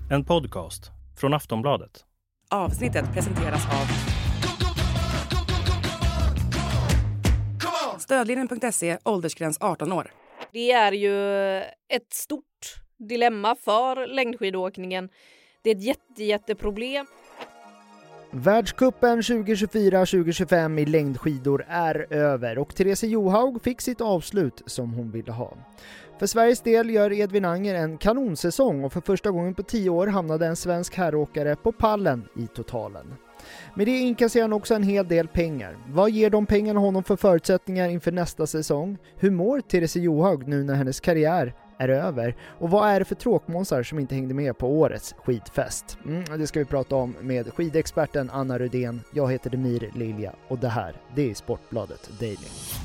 En podcast från Aftonbladet. Avsnittet presenteras av Stödlinjen.se, åldersgräns 18 år. Det är ju ett stort dilemma för längdskidåkningen. Det är ett jätteproblem. Världscupen 2024-2025 i längdskidor är över och Therese Johaug fick sitt avslut som hon ville ha. För Sveriges del gör Edvin Anger en kanonsäsong och för första gången på 10 år hamnade en svensk herråkare på pallen i totalen. Med det inkasserar han också en hel del pengar. Vad ger de pengarna honom för förutsättningar inför nästa säsong? Hur mår Therese Johaug nu när hennes karriär är över? Och vad är det för tråkmånsar som inte hängde med på årets skidfest? Det ska vi prata om med skidexperten Anna Rydén. Jag heter Demir Lilja och det här, det är Sportbladet Daily.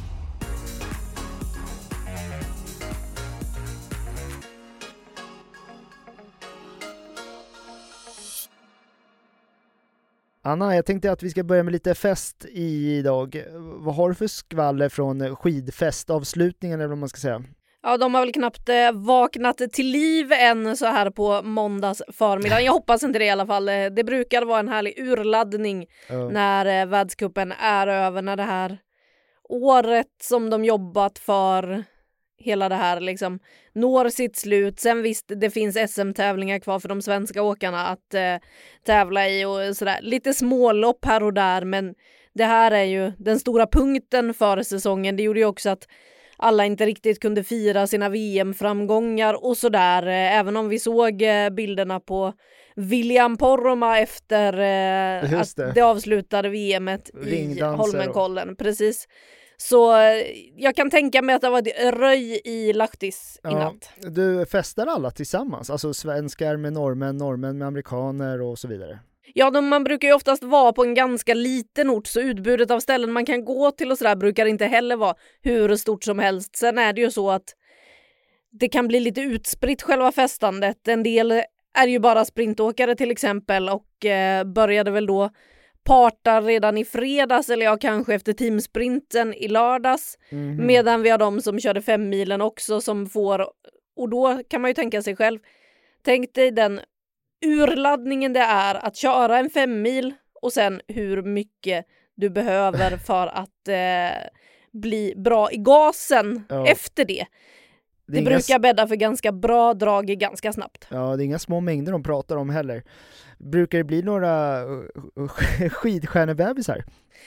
Anna, jag tänkte att vi ska börja med lite fest idag. Vad har du för skvaller från skidfestavslutningen eller vad man ska säga? Ja, de har väl knappt vaknat till liv än så här på måndags förmiddag. Jag hoppas inte det i alla fall. Det brukar vara en härlig urladdning när världscupen är över. När det här året som de jobbat för hela det här liksom når sitt slut. Sen visst, det finns SM-tävlingar kvar för de svenska åkarna att tävla i och sådär. Lite smålopp här och där, men det här är ju den stora punkten för säsongen. Det gjorde ju också att alla inte riktigt kunde fira sina VM-framgångar och sådär. Även om vi såg bilderna på William Poromaa efter att det avslutade VMet i Holmenkollen. Precis. Så jag kan tänka mig att det var ett röj i Lahtis i natt. Du festar alla tillsammans? Alltså svenskar med norrmän med amerikaner och så vidare? Ja, man brukar ju oftast vara på en ganska liten ort, så utbudet av ställen man kan gå till och sådär brukar inte heller vara hur stort som helst. Sen är det ju så att det kan bli lite utspritt själva festandet. En del är ju bara sprintåkare till exempel och började väl då parta redan i fredags eller kanske efter teamsprinten i lördags. Medan vi har de som körde 5 milen också som får, och då kan man ju tänka sig själv, tänk dig den urladdningen det är att köra en 5 mil och sen hur mycket du behöver för att bli bra i gasen efter det. Det brukar bädda för ganska bra drag ganska snabbt. Ja, det är inga små mängder de pratar om heller. Brukar det bli några skidstjärnebebisar?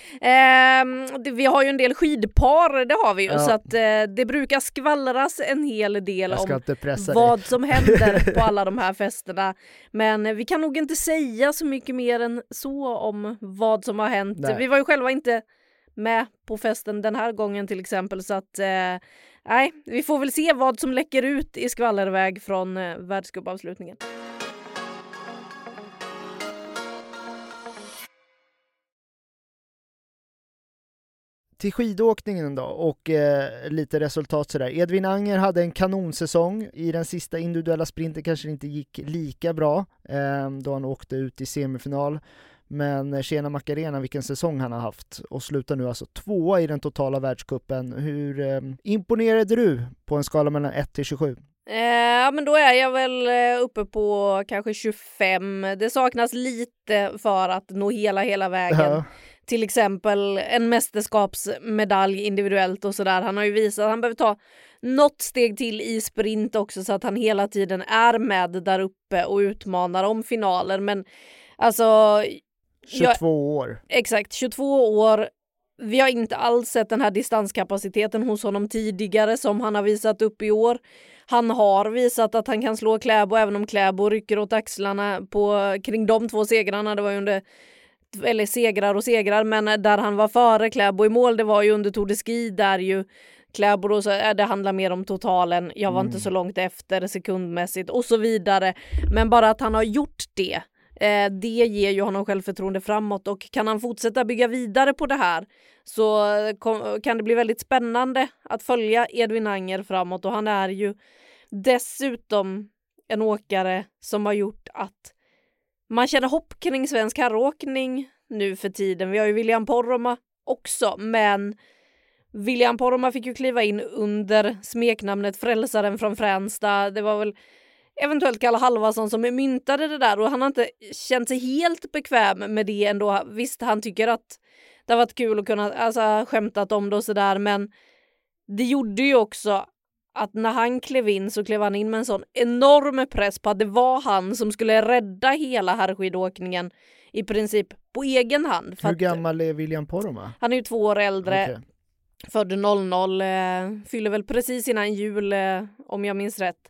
Vi har ju en del skidpar, det har vi ju. Så att det brukar skvallras en hel del om vad som händer på alla de här festerna. Men vi kan nog inte säga så mycket mer än så om vad som har hänt. Nej. Vi var ju själva inte med på festen den här gången till exempel, så att nej, vi får väl se vad som läcker ut i skvallerväg från världscupavslutningen. Till skidåkningen då och lite resultat sådär. Edvin Anger hade en kanonsäsong. I den sista individuella sprinten kanske det inte gick lika bra då han åkte ut i semifinal. Men Tjena Macarena, vilken säsong han har haft och slutar nu alltså 2 i den totala världscupen. Hur imponerade du på en skala mellan 1 till 27? Ja, men då är jag väl uppe på kanske 25. Det saknas lite för att nå hela vägen. Ja. Till exempel en mästerskapsmedalj individuellt och sådär. Han har ju visat att han behöver ta något steg till i sprint också så att han hela tiden är med där uppe och utmanar om finaler. Men alltså 22 år. Exakt, 22 år. Vi har inte alls sett den här distanskapaciteten hos honom tidigare som han har visat upp i år. Han har visat att han kan slå Kläbo även om Kläbo rycker åt axlarna kring de 2 segrarna. Det var ju under, eller segrar, men där han var före Kläbo i mål, det var ju under Tour de Ski där ju Kläbo då, så det handlar mer om totalen. Jag var inte så långt efter sekundmässigt och så vidare. Men bara att han har gjort det ger ju honom självförtroende framåt, och kan han fortsätta bygga vidare på det här så kan det bli väldigt spännande att följa Edvin Anger framåt. Och han är ju dessutom en åkare som har gjort att man känner hopp kring svensk herråkning nu för tiden. Vi har ju William Poromaa också, men William Poromaa fick ju kliva in under smeknamnet Frälsaren från Fränsta. Det var väl eventuellt Kalle Halvarsson som myntade det där, och han har inte känt sig helt bekväm med det ändå. Visst, han tycker att det har varit kul att kunna skämtat om det och sådär, men det gjorde ju också att när han klev in så klev han in med en sån enorm press på att det var han som skulle rädda hela herrskidåkningen i princip på egen hand. Hur gammal är William Poromaa? Han är ju 2 år äldre. Okay. Född 00, fyller väl precis innan jul om jag minns rätt.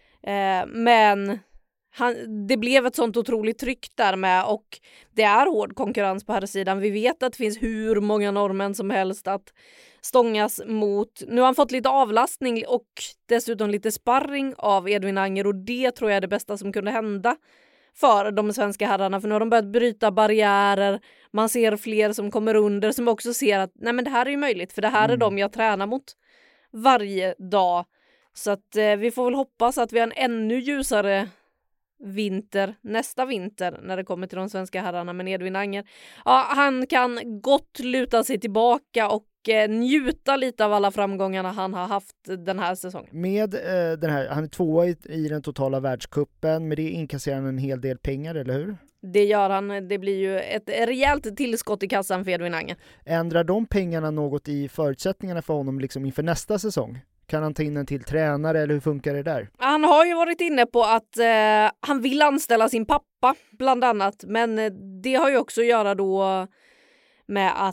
Men det blev ett sånt otroligt tryck där med, och det är hård konkurrens på här sidan. Vi vet att det finns hur många norrmän som helst att stångas mot. Nu har han fått lite avlastning och dessutom lite sparring av Edvin Anger, och det tror jag är det bästa som kunde hända för de svenska herrarna, för nu har de börjat bryta barriärer. Man ser fler som kommer under, som också ser att nej, men det här är ju möjligt, för det här är de jag tränar mot varje dag. Så att vi får väl hoppas att vi har en ännu ljusare vinter nästa vinter när det kommer till de svenska herrarna. Men Edvin Anger, ja, han kan gott luta sig tillbaka och njuta lite av alla framgångarna han har haft den här säsongen. Med den här, han är 2 i den totala världscupen, med det inkasserar han en hel del pengar, eller hur? Det gör han. Det blir ju ett rejält tillskott i kassan för Edvin Anger. Ändrar de pengarna något i förutsättningarna för honom liksom inför nästa säsong? Kan han ta in en till tränare, eller hur funkar det där? Vi har ju varit inne på att han vill anställa sin pappa bland annat, men det har ju också att göra då med att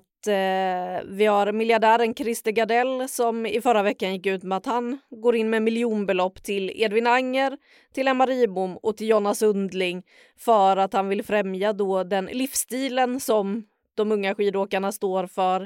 vi har miljardären Christer Gardell som i förra veckan gick ut med att han går in med miljonbelopp till Edvin Anger, till Emma Ribom och till Jonna Sundling för att han vill främja då den livsstilen som de unga skidåkarna står för.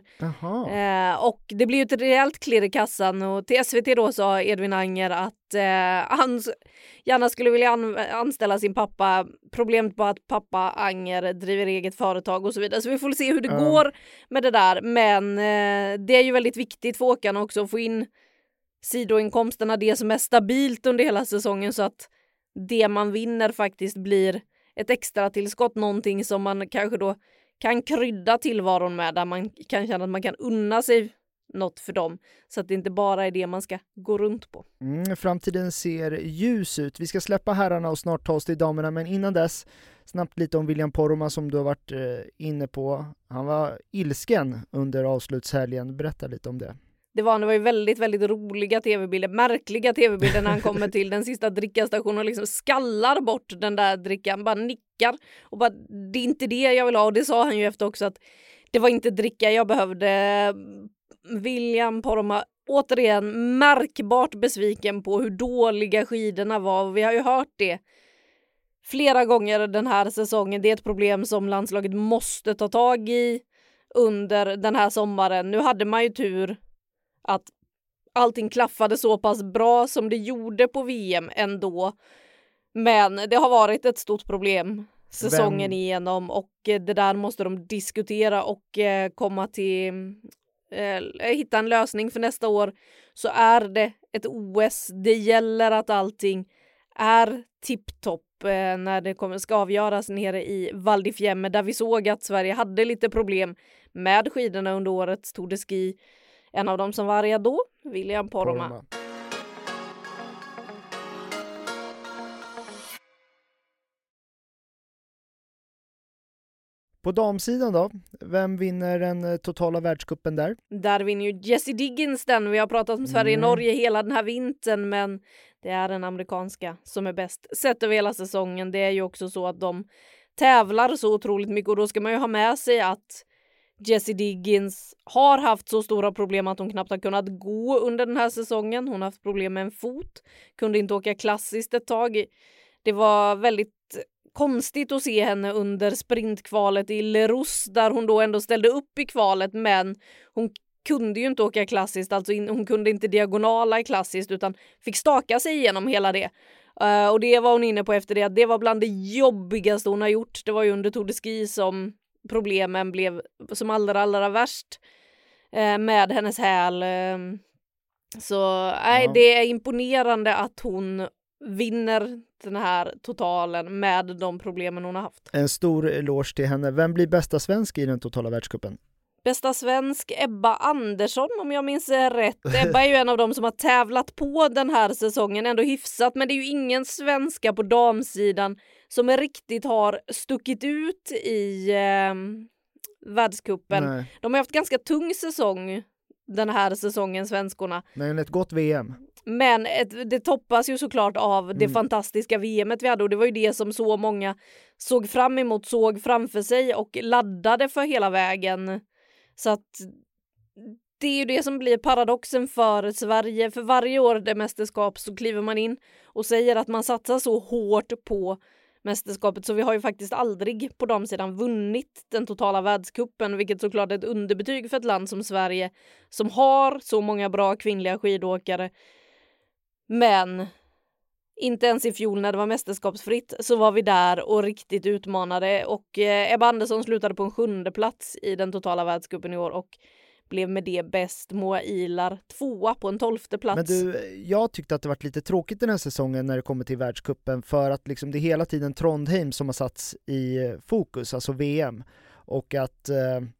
Och det blir ju ett rejält klirr i kassan, och till SVT då sa Edvin Anger att han gärna skulle vilja anställa sin pappa. Problemet på att pappa Anger driver eget företag och så vidare. Så vi får se hur det går med det där. Men det är ju väldigt viktigt för åkarna också att få in sidoinkomsterna, det som är stabilt under hela säsongen, så att det man vinner faktiskt blir ett extra tillskott, någonting som man kanske då kan krydda tillvaron med, där man kan känna att man kan unna sig något för dem, så att det inte bara är det man ska gå runt på. Framtiden ser ljus ut. Vi ska släppa herrarna och snart ta oss till damerna, men innan dess snabbt lite om William Poromaa som du har varit inne på. Han var ilsken under avslutshelgen. Berätta lite om det. Det var ju väldigt, väldigt roliga tv-bilder, märkliga tv-bilder när han kommer till den sista drickastationen och liksom skallar bort den där drickan, bara nickar och bara, det är inte det jag vill ha. Och det sa han ju efter också, att det var inte dricka jag behövde. William Poromaa återigen märkbart besviken på hur dåliga skidorna var. Vi har ju hört det flera gånger den här säsongen. Det är ett problem som landslaget måste ta tag i under den här sommaren. Nu hade man ju tur att allting klaffade så pass bra som det gjorde på VM ändå. Men det har varit ett stort problem säsongen igenom, och det där måste de diskutera och komma till hitta en lösning för nästa år. Så är det ett OS. Det gäller att allting är tipptopp när det ska avgöras nere i Val di Fiemme, där vi såg att Sverige hade lite problem med skidorna under årets Tour de Ski. En av dem som var arga då, William Poromaa. På damsidan då? Vem vinner den totala världscupen där? Där vinner ju Jessie Diggins den. Vi har pratat om Sverige-Norge hela den här vintern, men det är den amerikanska som är bäst sett över hela säsongen. Det är ju också så att de tävlar så otroligt mycket, och då ska man ju ha med sig att Jessie Diggins har haft så stora problem att hon knappt har kunnat gå under den här säsongen. Hon har haft problem med en fot. Kunde inte åka klassiskt ett tag. Det var väldigt konstigt att se henne under sprintkvalet i Leros, där hon då ändå ställde upp i kvalet, men hon kunde ju inte åka klassiskt. Alltså hon kunde inte diagonala i klassiskt, utan fick staka sig igenom hela det. Och det var hon inne på efter det, att det var bland det jobbigaste hon har gjort. Det var ju under Tour de Ski som problemen blev som allra värst med hennes häl. Så det är imponerande att hon vinner den här totalen med de problemen hon har haft. En stor eloge till henne. Vem blir bästa svensk i den totala världscupen? Bästa svensk, Ebba Andersson om jag minns rätt. Ebba är ju en av dem som har tävlat på den här säsongen ändå hyfsat, men det är ju ingen svenska på damsidan som riktigt har stuckit ut i världscupen. Nej. De har haft ganska tung säsong den här säsongen, svenskorna. Men ett gott VM. Men det toppas ju såklart av det fantastiska VMet vi hade, och det var ju det som så många såg fram emot, såg framför sig och laddade för hela vägen. Så att det är ju det som blir paradoxen för Sverige. För varje år det mästerskap så kliver man in och säger att man satsar så hårt på mästerskapet, så vi har ju faktiskt aldrig på damsidan vunnit den totala världscupen, vilket såklart är ett underbetyg för ett land som Sverige som har så många bra kvinnliga skidåkare. Men inte ens i fjol när det var mästerskapsfritt så var vi där och riktigt utmanade, och Ebba Andersson slutade på en 7:e plats i den totala världscupen i år och blev med det bäst. Moa Ilar 2:a på en 12:e plats. Men du, jag tyckte att det varit lite tråkigt den här säsongen när det kommer till världscupen, för att liksom det är hela tiden Trondheim som har satts i fokus, alltså VM, och att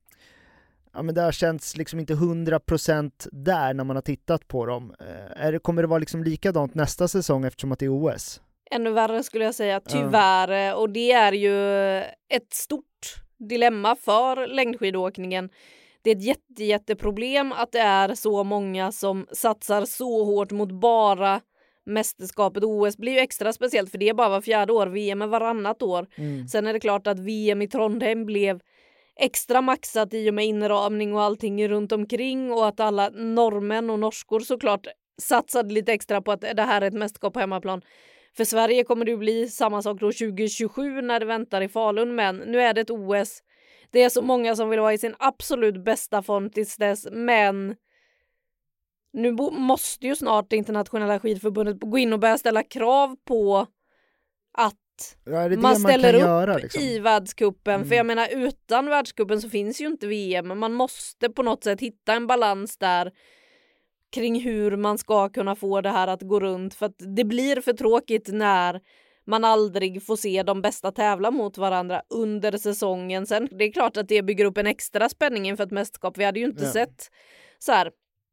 men det har känts liksom inte 100% där när man har tittat på dem. Kommer det vara liksom likadant nästa säsong eftersom att det är OS? Ännu värre skulle jag säga, tyvärr. Och det är ju ett stort dilemma för längdskidåkningen. Det är ett jätteproblem att det är så många som satsar så hårt mot bara mästerskapet. OS blir ju extra speciellt för det är bara var 4:e år, VM är varannat år. Sen är det klart att VM i Trondheim blev extra maxat i och med inramning och allting runt omkring, och att alla norrmän och norskor såklart satsade lite extra på att det här är ett mästerskap på hemmaplan. För Sverige kommer det ju bli samma sak då 2027 när det väntar i Falun, men nu är det ett OS. Det är så många som vill vara i sin absolut bästa form tills dess, men nu måste ju snart det internationella skidförbundet gå in och börja ställa krav på att man ställer upp göra, liksom, i världscupen. För jag menar, utan världscupen så finns ju inte VM. Man måste på något sätt hitta en balans där kring hur man ska kunna få det här att gå runt. För att det blir för tråkigt när man aldrig får se de bästa tävla mot varandra under säsongen. Sen det är klart att det bygger upp en extra spänning inför ett mästerskap. Vi hade ju inte sett så här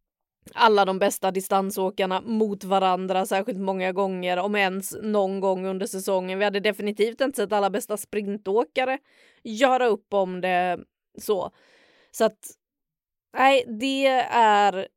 alla de bästa distansåkarna mot varandra särskilt många gånger, om ens någon gång under säsongen. Vi hade definitivt inte sett alla bästa sprintåkare göra upp om det så. Så att nej, det är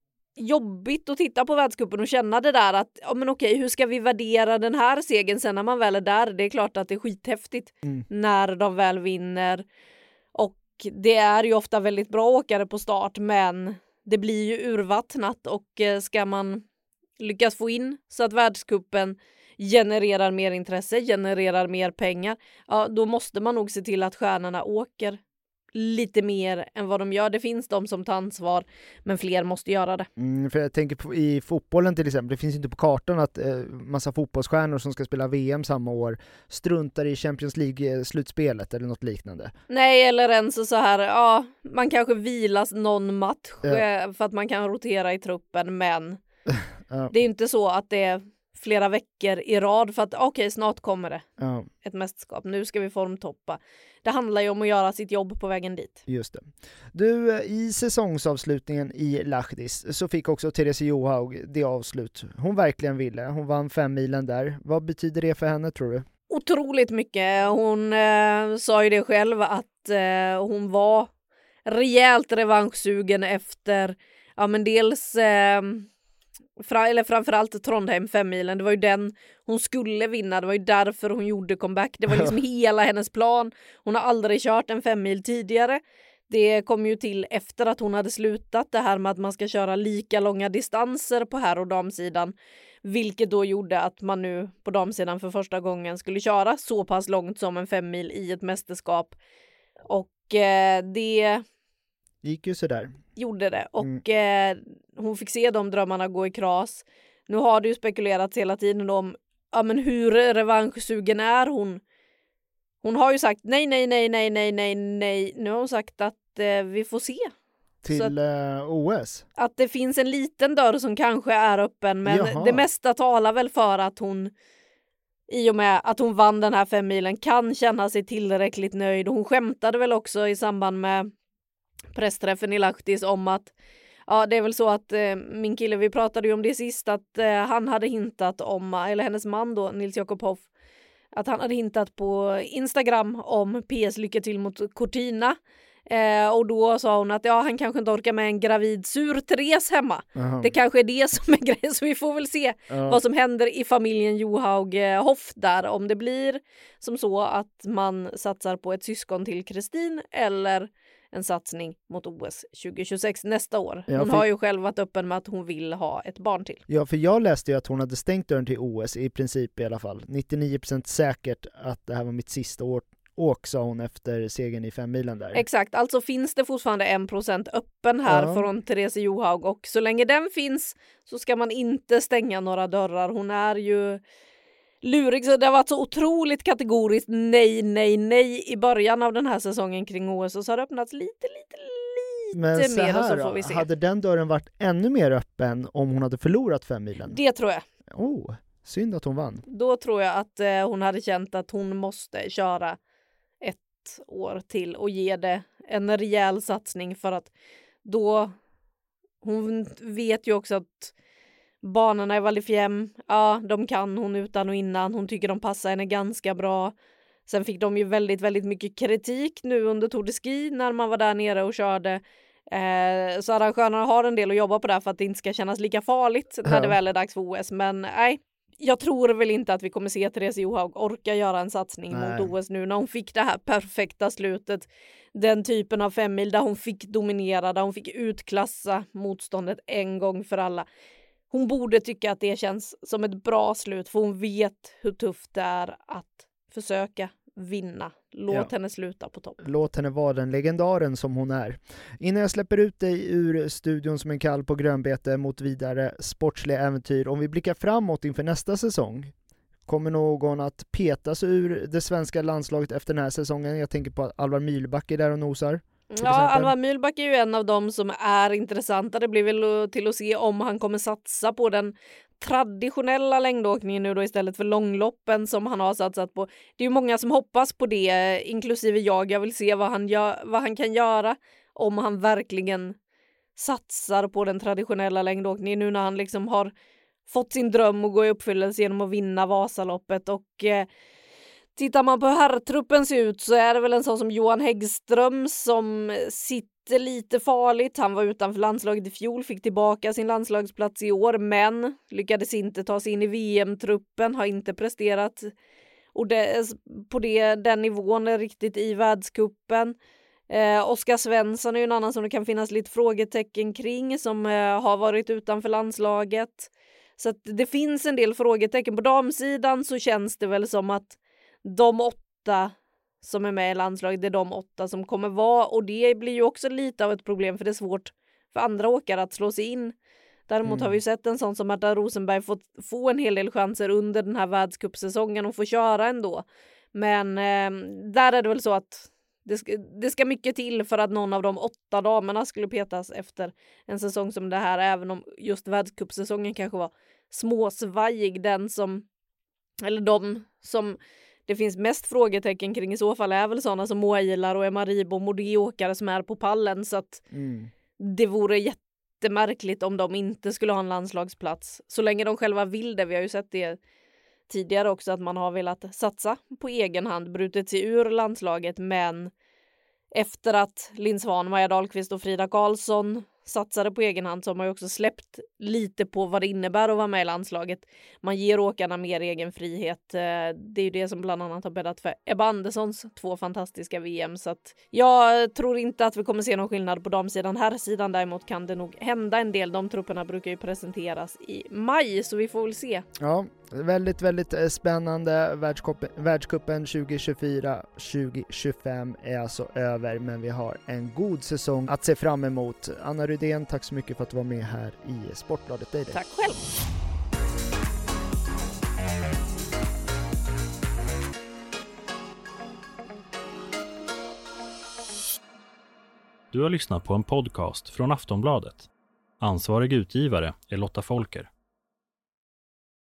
jobbigt att titta på världscupen och känna det där att ja, men okej, hur ska vi värdera den här segern sen när man väl är där? Det är klart att det är skithäftigt när de väl vinner, och det är ju ofta väldigt bra åkare på start, men det blir ju urvattnat, och ska man lyckas få in så att världscupen genererar mer intresse, genererar mer pengar, ja, då måste man nog se till att stjärnorna åker lite mer än vad de gör. Det finns de som tar ansvar, men fler måste göra det. För jag tänker på, i fotbollen till exempel, det finns inte på kartan att massa fotbollsstjärnor som ska spela VM samma år struntar i Champions League-slutspelet eller något liknande. Nej, eller ens så här, ja, man kanske vilas någon match för att man kan rotera i truppen, men det är inte så att det är flera veckor i rad för att okej, snart kommer det ett mästerskap. Nu ska vi formtoppa. Det handlar ju om att göra sitt jobb på vägen dit. Just det. Du, i säsongsavslutningen i Lahdis så fick också Therese Johaug det avslut hon verkligen ville. Hon vann 5 milen där. Vad betyder det för henne, tror du? Otroligt mycket. Hon sa ju det själv att hon var rejält revanschsugen efter dels framförallt Trondheim 5-milen. Det var ju den hon skulle vinna. Det var ju därför hon gjorde comeback. Det var liksom hela hennes plan. Hon har aldrig kört en 5-mil tidigare. Det kom ju till efter att hon hade slutat, det här med att man ska köra lika långa distanser på här- och damsidan. Vilket då gjorde att man nu på damsidan för första gången skulle köra så pass långt som en 5-mil i ett mästerskap. Och det gick ju sådär. Gjorde det. Och hon fick se de drömmarna gå i kras. Nu har det ju spekulerats hela tiden om hur revanschsugen är hon. Hon har ju sagt nej. Nu har hon sagt att vi får se. Till OS? Att det finns en liten dörr som kanske är öppen, men det mesta talar väl för att hon, i och med att hon vann den här 5-milen, kan känna sig tillräckligt nöjd. Och hon skämtade väl också i samband med pressträffen i Lahtis om att det är väl så att min kille, vi pratade ju om det sist, att han hade hintat om, eller hennes man då, Nils Jakob Hoff, att han hade hintat på Instagram om PS lycka till mot Cortina. Och då sa hon att han kanske inte orkar med en gravid sur Therese hemma. Det kanske är det som är grejen, så vi får väl se vad som händer i familjen Johaug Hoff där. Om det blir som så att man satsar på ett syskon till Kristin eller en satsning mot OS 2026 nästa år. Hon har ju själv varit öppen med att hon vill ha ett barn till. Ja, för jag läste ju att hon hade stängt dörren till OS i princip i alla fall. 99% säkert att det här var mitt sista åk, sa hon efter segern i 5-milen där. Exakt, alltså finns det fortfarande 1% öppen här från Therese Johaug, och så länge den finns så ska man inte stänga några dörrar. Hon är ju lurig, så det har varit så otroligt kategoriskt nej i början av den här säsongen kring OS, och så har det öppnats lite men så mer, här, och så får vi se. Hade den dörren varit ännu mer öppen om hon hade förlorat 5-milen? Det tror jag. Synd att hon vann. Då tror jag att hon hade känt att hon måste köra ett år till och ge det en rejäl satsning, för att då hon vet ju också att banorna i Val di Fiemme, de kan hon utan och innan. Hon tycker de passar henne ganska bra. Sen fick de ju väldigt, väldigt mycket kritik nu under Tour de Ski när man var där nere och körde. Så arrangörerna har en del att jobba på där för att det inte ska kännas lika farligt när det väl är dags för OS. Men nej, jag tror väl inte att vi kommer se Therese Johaug orka göra en satsning mot OS nu när hon fick det här perfekta slutet. Den typen av 5-mil där hon fick dominera, där hon fick utklassa motståndet en gång för alla. Hon borde tycka att det känns som ett bra slut, för hon vet hur tufft det är att försöka vinna. Låt henne sluta på topp. Låt henne vara den legendaren som hon är. Innan jag släpper ut dig ur studion som en kall på grönbete mot vidare sportsliga äventyr, om vi blickar framåt inför nästa säsong. Kommer någon att petas ur det svenska landslaget efter den här säsongen? Jag tänker på att Alvar Myhlback är där och nosar. Ja, Alvar Myhlback är ju en av dem som är intressanta. Det blir väl till att se om han kommer satsa på den traditionella längdåkningen nu då istället för långloppen som han har satsat på. Det är ju många som hoppas på det, inklusive jag. Jag vill se vad han kan göra om han verkligen satsar på den traditionella längdåkningen nu när han liksom har fått sin dröm att gå i uppfyllelse genom att vinna Vasaloppet. Och tittar man på hur herrtruppen ser ut så är det väl en sån som Johan Häggström som sitter lite farligt. Han var utanför landslaget i fjol, fick tillbaka sin landslagsplats i år, men lyckades inte ta sig in i VM-truppen, har inte presterat och på den nivån riktigt i världscupen. Oskar Svensson är ju en annan som det kan finnas lite frågetecken kring, som har varit utanför landslaget. Så att det finns en del frågetecken. På damsidan så känns det väl som att de 8 som är med i landslaget, det är de 8 som kommer vara. Och det blir ju också lite av ett problem, för det är svårt för andra åkare att slå sig in. Däremot har vi ju sett en sån som Märta Rosenberg få en hel del chanser under den här världscupsäsongen och få köra ändå. Men där är det väl så att det ska mycket till för att någon av de 8 damerna skulle petas efter en säsong som det här, även om just världscupsäsongen kanske var småsvajig. De som det finns mest frågetecken kring i så fall är väl sådana som Moa Ilar och Emma Ribom och de åkare som är på pallen, så att det vore jättemärkligt om de inte skulle ha en landslagsplats så länge de själva vill det. Vi har ju sett det tidigare också, att man har velat satsa på egen hand, brutit sig ur landslaget, men efter att Linn Svan, Maja Dahlqvist och Frida Karlsson satsade på egen hand så har man ju också släppt lite på vad det innebär att vara med i landslaget. Man ger åkarna mer egen frihet. Det är ju det som bland annat har bäddat för Ebba Anderssons 2 fantastiska VM. Så att jag tror inte att vi kommer se någon skillnad på damsidan. Här sidan däremot kan det nog hända en del. De trupperna brukar ju presenteras i maj, så vi får väl se. Ja, väldigt, väldigt spännande. Världscupen 2024-2025 är alltså över, men vi har en god säsong att se fram emot. Anna Rydén, tack så mycket för att du var med här i Sportbladet Daily. Tack själv. Du har lyssnat på en podcast från Aftonbladet. Ansvarig utgivare är Lotta Folker.